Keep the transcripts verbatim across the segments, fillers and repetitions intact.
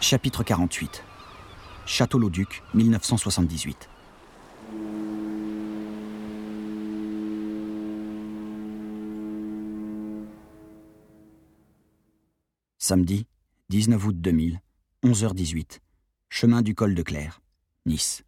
Chapitre quarante-huit. Château-Lauduc, mille neuf cent soixante-dix-huit. Samedi, dix-neuf août deux mille, onze heures dix-huit. Chemin du col de Clère, Nice.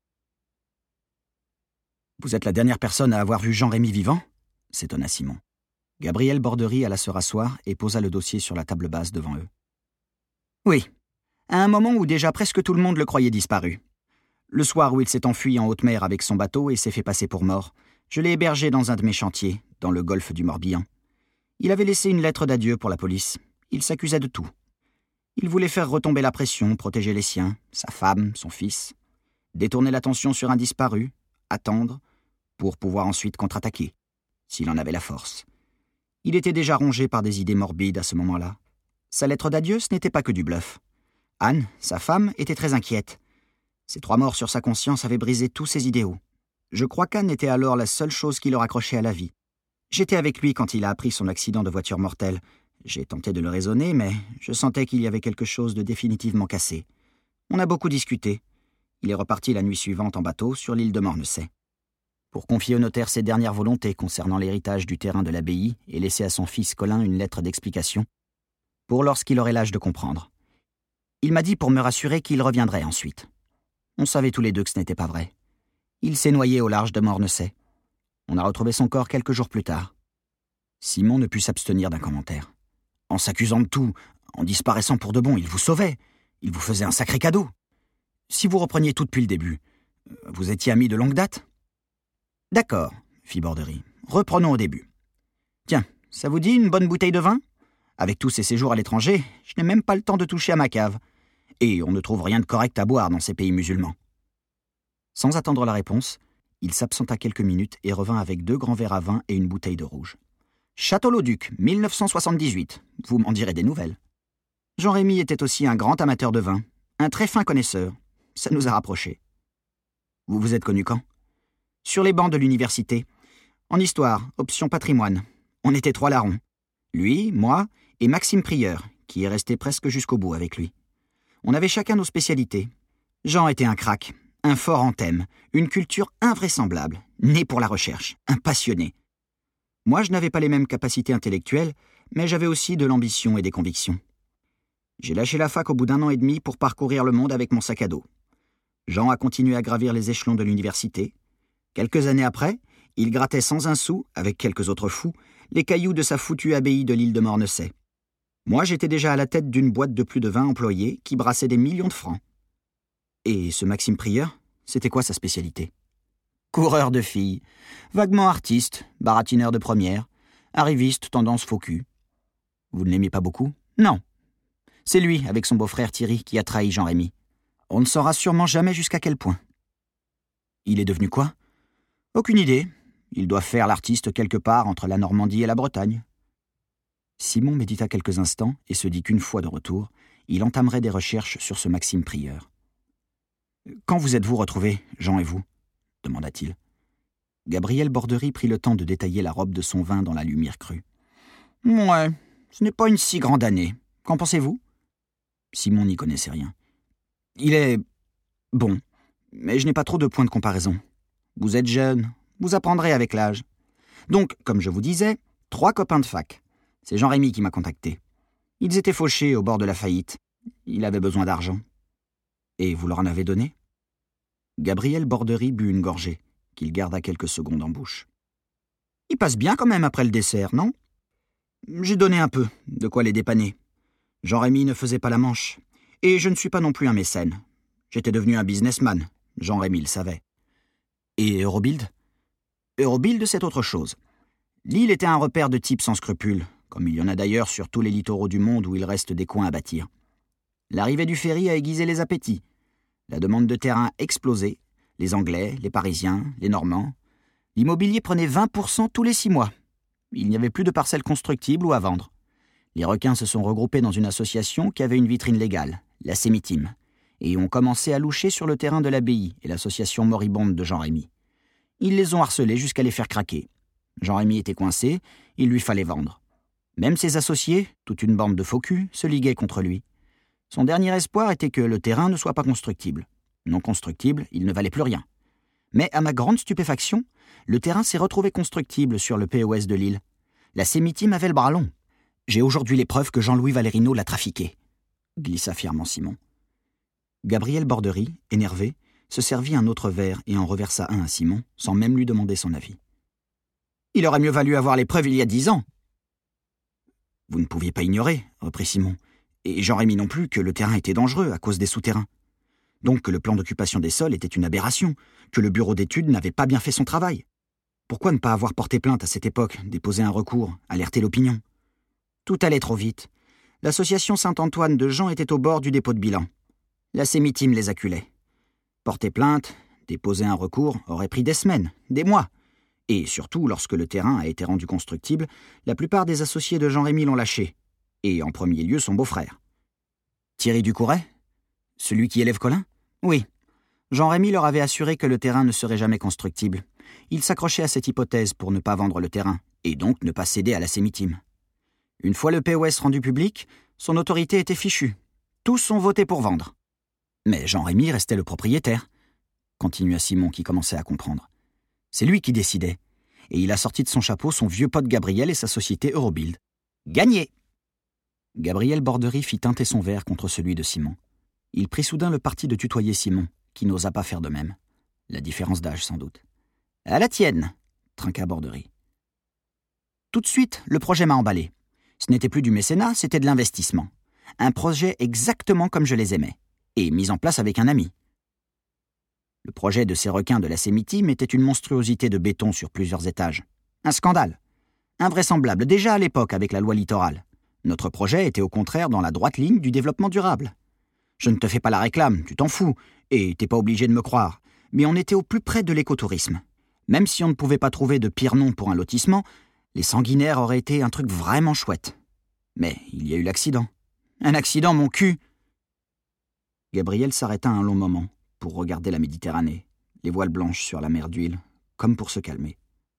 Vous êtes la dernière personne à avoir vu Jean-Rémy vivant ? S'étonna Simon. Gabriel Bordery alla se rasseoir et posa le dossier sur la table basse devant eux. Oui, à un moment où déjà presque tout le monde le croyait disparu. Le soir où il s'est enfui en haute mer avec son bateau et s'est fait passer pour mort, je l'ai hébergé dans un de mes chantiers, dans le golfe du Morbihan. Il avait laissé une lettre d'adieu pour la police. Il s'accusait de tout. Il voulait faire retomber la pression, protéger les siens, sa femme, son fils, détourner l'attention sur un disparu, attendre, pour pouvoir ensuite contre-attaquer, s'il en avait la force. Il était déjà rongé par des idées morbides à ce moment-là. Sa lettre d'adieu, ce n'était pas que du bluff. Anne, sa femme, était très inquiète. Ces trois morts sur sa conscience avaient brisé tous ses idéaux. Je crois qu'Anne était alors la seule chose qui le raccrochait à la vie. J'étais avec lui quand il a appris son accident de voiture mortel. J'ai tenté de le raisonner, mais je sentais qu'il y avait quelque chose de définitivement cassé. On a beaucoup discuté. Il est reparti la nuit suivante en bateau sur l'île de Mornessay, pour confier au notaire ses dernières volontés concernant l'héritage du terrain de l'abbaye et laisser à son fils Colin une lettre d'explication, pour lorsqu'il aurait l'âge de comprendre. Il m'a dit pour me rassurer qu'il reviendrait ensuite. On savait tous les deux que ce n'était pas vrai. Il s'est noyé au large de Mornessay. On a retrouvé son corps quelques jours plus tard. Simon ne put s'abstenir d'un commentaire. En s'accusant de tout, en disparaissant pour de bon, il vous sauvait. Il vous faisait un sacré cadeau. Si vous repreniez tout depuis le début, vous étiez amis de longue date ? D'accord, fit Bordery. Reprenons au début. Tiens, ça vous dit une bonne bouteille de vin ? Avec tous ces séjours à l'étranger, je n'ai même pas le temps de toucher à ma cave. Et on ne trouve rien de correct à boire dans ces pays musulmans. Sans attendre la réponse, il s'absenta quelques minutes et revint avec deux grands verres à vin et une bouteille de rouge. Château-Lauduc, mille neuf cent soixante-dix-huit. Vous m'en direz des nouvelles. Jean-Rémy était aussi un grand amateur de vin, un très fin connaisseur. Ça nous a rapprochés. Vous vous êtes connus quand ? Sur les bancs de l'université. En histoire, option patrimoine. On était trois larrons. Lui, moi et Maxime Prieur, qui est resté presque jusqu'au bout avec lui. On avait chacun nos spécialités. Jean était un crack, un fort en thème, une culture invraisemblable, né pour la recherche, un passionné. Moi, je n'avais pas les mêmes capacités intellectuelles, mais j'avais aussi de l'ambition et des convictions. J'ai lâché la fac au bout d'un an et demi pour parcourir le monde avec mon sac à dos. Jean a continué à gravir les échelons de l'université. Quelques années après, il grattait sans un sou, avec quelques autres fous, les cailloux de sa foutue abbaye de l'île de Mornessay. Moi, j'étais déjà à la tête d'une boîte de plus de vingt employés qui brassait des millions de francs. Et ce Maxime Prieur, c'était quoi sa spécialité ? Coureur de filles, vaguement artiste, baratineur de première, arriviste tendance faux cul. Vous ne l'aimiez pas beaucoup ? Non. C'est lui, avec son beau-frère Thierry, qui a trahi Jean-Rémy. On ne saura sûrement jamais jusqu'à quel point. Il est devenu quoi ? Aucune idée. Il doit faire l'artiste quelque part entre la Normandie et la Bretagne. Simon médita quelques instants et se dit qu'une fois de retour, il entamerait des recherches sur ce Maxime Prieur. « Quand vous êtes-vous retrouvés, Jean et vous ?» demanda-t-il. Gabriel Bordery prit le temps de détailler la robe de son vin dans la lumière crue. « Ouais, ce n'est pas une si grande année. Qu'en pensez-vous ?» Simon n'y connaissait rien. « Il est... bon, mais je n'ai pas trop de points de comparaison. Vous êtes jeune, vous apprendrez avec l'âge. Donc, comme je vous disais, trois copains de fac. C'est Jean-Rémy qui m'a contacté. Ils étaient fauchés au bord de la faillite. Il avait besoin d'argent. Et vous leur en avez donné ? Gabriel Bordery but une gorgée, qu'il garda quelques secondes en bouche. Il passe bien quand même après le dessert, non ? J'ai donné un peu, de quoi les dépanner. Jean-Rémy ne faisait pas la manche. Et je ne suis pas non plus un mécène. J'étais devenu un businessman. Jean-Rémy le savait. Et Eurobild ? Eurobild, c'est autre chose. L'île était un repère de types sans scrupules, comme il y en a d'ailleurs sur tous les littoraux du monde où il reste des coins à bâtir. L'arrivée du ferry a aiguisé les appétits. La demande de terrain explosait. Les Anglais, les Parisiens, les Normands. L'immobilier prenait vingt pour cent tous les six mois. Il n'y avait plus de parcelles constructibles ou à vendre. Les requins se sont regroupés dans une association qui avait une vitrine légale, la Sémitime, et ont commencé à loucher sur le terrain de l'abbaye et l'association moribonde de Jean-Rémy. Ils les ont harcelés jusqu'à les faire craquer. Jean-Rémy était coincé, il lui fallait vendre. Même ses associés, toute une bande de faux culs, se liguaient contre lui. Son dernier espoir était que le terrain ne soit pas constructible. Non constructible, il ne valait plus rien. Mais à ma grande stupéfaction, le terrain s'est retrouvé constructible sur le P O S de Lille. La Sémitime avait le bras long. J'ai aujourd'hui les preuves que Jean-Louis Valérino l'a trafiqué, glissa fièrement Simon. Gabriel Borderie, énervé, se servit un autre verre et en reversa un à Simon, sans même lui demander son avis. « Il aurait mieux valu avoir les preuves il y a dix ans !»« Vous ne pouviez pas ignorer, » reprit Simon, « et Jean-Rémy non plus, que le terrain était dangereux à cause des souterrains. Donc que le plan d'occupation des sols était une aberration, que le bureau d'études n'avait pas bien fait son travail. Pourquoi ne pas avoir porté plainte à cette époque, déposé un recours, alerter l'opinion ? Tout allait trop vite. L'association Saint-Antoine de Jean était au bord du dépôt de bilan. La Sémitime les acculait. Porter plainte, déposer un recours aurait pris des semaines, des mois. Et surtout, lorsque le terrain a été rendu constructible, la plupart des associés de Jean-Rémy l'ont lâché. Et en premier lieu son beau-frère. Thierry Ducouret ? Celui qui élève Colin ? Oui. Jean-Rémy leur avait assuré que le terrain ne serait jamais constructible. Il s'accrochait à cette hypothèse pour ne pas vendre le terrain, et donc ne pas céder à la Sémitime. Une fois le P O S rendu public, son autorité était fichue. Tous ont voté pour vendre. Mais Jean-Rémy restait le propriétaire, continua Simon qui commençait à comprendre. C'est lui qui décidait, et il a sorti de son chapeau son vieux pote Gabriel et sa société Eurobuild. Gagné ! Gabriel Borderie fit teinter son verre contre celui de Simon. Il prit soudain le parti de tutoyer Simon, qui n'osa pas faire de même. La différence d'âge, sans doute. « À la tienne !» trinqua Borderie. Tout de suite, le projet m'a emballé. Ce n'était plus du mécénat, c'était de l'investissement. Un projet exactement comme je les aimais, et mis en place avec un ami. Le projet de ces requins de la Sémitime était une monstruosité de béton sur plusieurs étages. Un scandale. Invraisemblable déjà à l'époque avec la loi littorale. Notre projet était au contraire dans la droite ligne du développement durable. Je ne te fais pas la réclame, tu t'en fous, et t'es pas obligé de me croire, mais on était au plus près de l'écotourisme. Même si on ne pouvait pas trouver de pire nom pour un lotissement, les sanguinaires auraient été un truc vraiment chouette. Mais il y a eu l'accident. Un accident, mon cul ! Gabriel s'arrêta un long moment pour regarder la Méditerranée, les voiles blanches sur la mer d'huile, comme pour se calmer.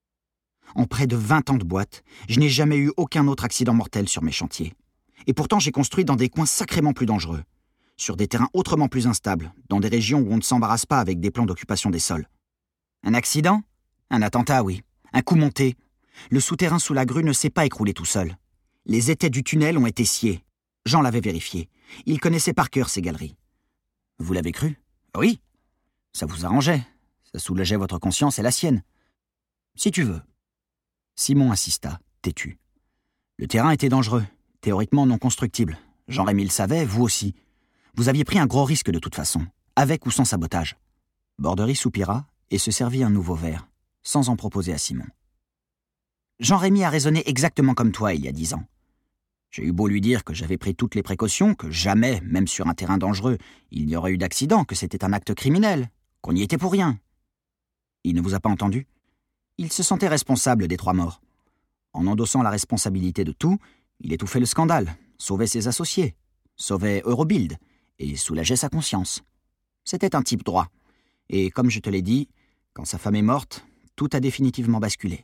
En près de vingt ans de boîte, je n'ai jamais eu aucun autre accident mortel sur mes chantiers. Et pourtant, j'ai construit dans des coins sacrément plus dangereux, sur des terrains autrement plus instables, dans des régions où on ne s'embarrasse pas avec des plans d'occupation des sols. Un accident ? Un attentat, oui. Un coup monté. Le souterrain sous la grue ne s'est pas écroulé tout seul. Les étais du tunnel ont été sciés. Jean l'avait vérifié. Il connaissait par cœur ces galeries. Vous l'avez cru ? Oui. Ça vous arrangeait. Ça soulageait votre conscience et la sienne. Si tu veux. Simon insista, têtu. Le terrain était dangereux, théoriquement non constructible. Jean-Rémy le savait, vous aussi. Vous aviez pris un gros risque de toute façon, avec ou sans sabotage. Borderie soupira et se servit un nouveau verre, sans en proposer à Simon. Jean-Rémy a raisonné exactement comme toi il y a dix ans. J'ai eu beau lui dire que j'avais pris toutes les précautions, que jamais, même sur un terrain dangereux, il n'y aurait eu d'accident, que c'était un acte criminel, qu'on y était pour rien. Il ne vous a pas entendu ? Il se sentait responsable des trois morts. En endossant la responsabilité de tout, il étouffait le scandale, sauvait ses associés, sauvait Eurobuild et soulageait sa conscience. C'était un type droit. Et comme je te l'ai dit, quand sa femme est morte, tout a définitivement basculé.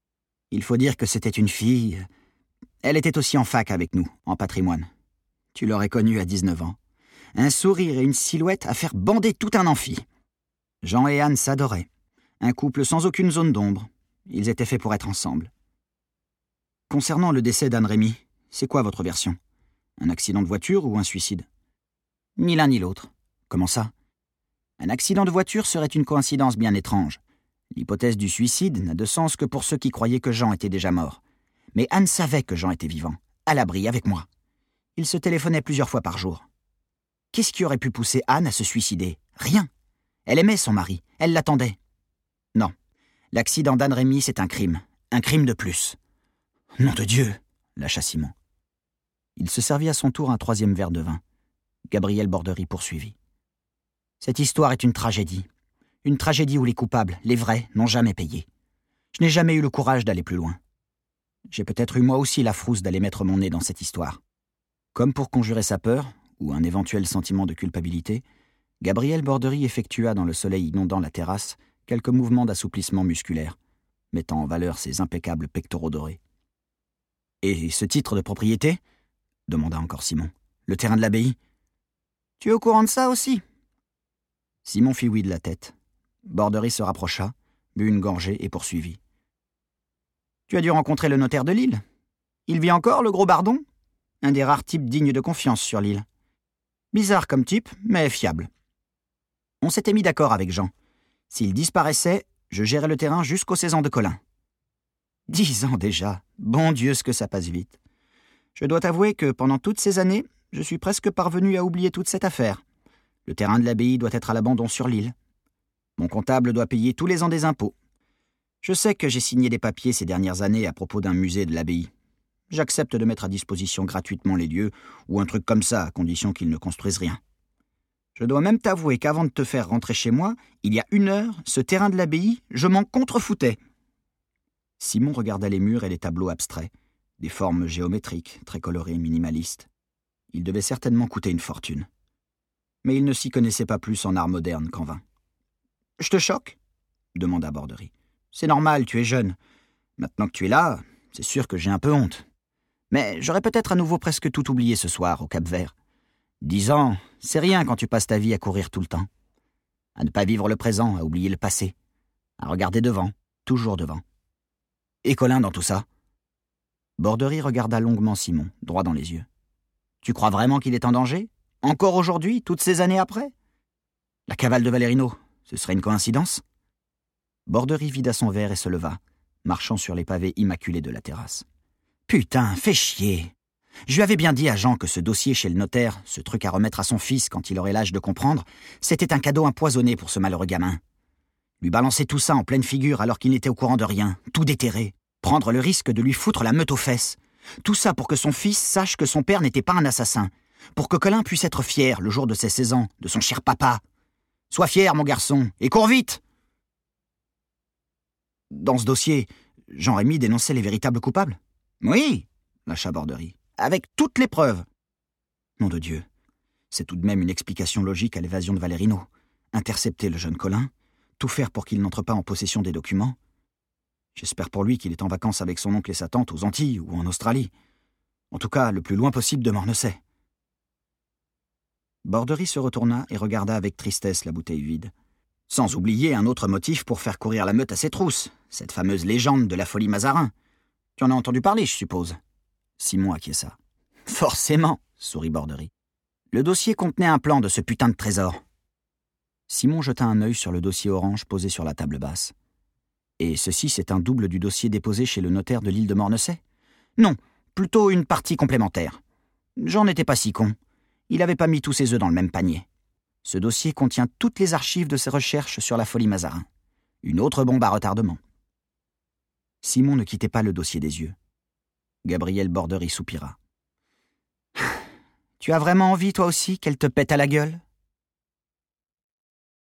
Il faut dire que c'était une fille... Elle était aussi en fac avec nous, en patrimoine. Tu l'aurais connue à dix-neuf ans. Un sourire et une silhouette à faire bander tout un amphi. Jean et Anne s'adoraient. Un couple sans aucune zone d'ombre. Ils étaient faits pour être ensemble. Concernant le décès d'Anne Rémy, c'est quoi votre version ? Un accident de voiture ou un suicide ? Ni l'un ni l'autre. Comment ça ? Un accident de voiture serait une coïncidence bien étrange. L'hypothèse du suicide n'a de sens que pour ceux qui croyaient que Jean était déjà mort. Mais Anne savait que Jean était vivant, à l'abri avec moi. Ils se téléphonaient plusieurs fois par jour. Qu'est-ce qui aurait pu pousser Anne à se suicider ? Rien. Elle aimait son mari, elle l'attendait. Non, l'accident d'Anne Rémy, c'est un crime. Un crime de plus. Nom de Dieu, lâcha Simon. Il se servit à son tour un troisième verre de vin. Gabriel Borderie poursuivit. Cette histoire est une tragédie. Une tragédie où les coupables, les vrais, n'ont jamais payé. Je n'ai jamais eu le courage d'aller plus loin. J'ai peut-être eu moi aussi la frousse d'aller mettre mon nez dans cette histoire. Comme pour conjurer sa peur, ou un éventuel sentiment de culpabilité, Gabriel Borderie effectua dans le soleil inondant la terrasse quelques mouvements d'assouplissement musculaire, mettant en valeur ses impeccables pectoraux dorés. « Et ce titre de propriété ?» demanda encore Simon. « Le terrain de l'abbaye ? Tu es au courant de ça aussi ?» Simon fit oui de la tête. Borderie se rapprocha, but une gorgée et poursuivit. « Tu as dû rencontrer le notaire de Lille. Il vit encore, le gros Bardon ? Un des rares types dignes de confiance sur l'île. Bizarre comme type, mais fiable. On s'était mis d'accord avec Jean. S'il disparaissait, je gérais le terrain jusqu'aux seize ans de Colin. Dix ans déjà, bon Dieu ce que ça passe vite. Je dois t'avouer que pendant toutes ces années, je suis presque parvenu à oublier toute cette affaire. Le terrain de l'abbaye doit être à l'abandon sur l'île. Mon comptable doit payer tous les ans des impôts. Je sais que j'ai signé des papiers ces dernières années à propos d'un musée de l'abbaye. J'accepte de mettre à disposition gratuitement les lieux, ou un truc comme ça, à condition qu'ils ne construisent rien. Je dois même t'avouer qu'avant de te faire rentrer chez moi, il y a une heure, ce terrain de l'abbaye, je m'en contrefoutais. Simon regarda les murs et les tableaux abstraits, des formes géométriques, très colorées, minimalistes. Ils devaient certainement coûter une fortune. Mais il ne s'y connaissait pas plus en art moderne qu'en vin. « Je te choque ?» demanda Borderie. « C'est normal, tu es jeune. Maintenant que tu es là, c'est sûr que j'ai un peu honte. Mais j'aurais peut-être à nouveau presque tout oublié ce soir, au Cap-Vert. Dix ans, c'est rien quand tu passes ta vie à courir tout le temps. À ne pas vivre le présent, à oublier le passé. À regarder devant, toujours devant. Et Colin dans tout ça ?» Borderie regarda longuement Simon, droit dans les yeux. « Tu crois vraiment qu'il est en danger ? Encore aujourd'hui, toutes ces années après ? La cavale de Valerino, ce serait une coïncidence ?» Borderie vida son verre et se leva, marchant sur les pavés immaculés de la terrasse. « Putain, fais chier ! Je lui avais bien dit à Jean que ce dossier chez le notaire, ce truc à remettre à son fils quand il aurait l'âge de comprendre, c'était un cadeau empoisonné pour ce malheureux gamin. Lui balancer tout ça en pleine figure alors qu'il n'était au courant de rien, tout déterré, prendre le risque de lui foutre la meute aux fesses. Tout ça pour que son fils sache que son père n'était pas un assassin, pour que Colin puisse être fier, le jour de ses seize ans, de son cher papa. Sois fier, mon garçon, et cours vite !» Dans ce dossier, Jean-Rémy dénonçait les véritables coupables. « Oui, » lâcha Borderie, « avec toutes les preuves. » Nom de Dieu, c'est tout de même une explication logique à l'évasion de Valerino. Intercepter le jeune Colin, tout faire pour qu'il n'entre pas en possession des documents. J'espère pour lui qu'il est en vacances avec son oncle et sa tante aux Antilles ou en Australie. En tout cas, le plus loin possible de Mornessay. Borderie se retourna et regarda avec tristesse la bouteille vide. Sans oublier un autre motif pour faire courir la meute à ses trousses, cette fameuse légende de la folie Mazarin. Tu en as entendu parler, je suppose. Simon acquiesça. Forcément, sourit Borderie. Le dossier contenait un plan de ce putain de trésor. Simon jeta un œil sur le dossier orange posé sur la table basse. Et ceci, c'est un double du dossier déposé chez le notaire de l'île de Mornessay ? Non, plutôt une partie complémentaire. Jean n'était pas si con. Il n'avait pas mis tous ses œufs dans le même panier. Ce dossier contient toutes les archives de ses recherches sur la folie Mazarin. Une autre bombe à retardement. Simon ne quittait pas le dossier des yeux. Gabriel Borderie soupira. « Tu as vraiment envie, toi aussi, qu'elle te pète à la gueule ?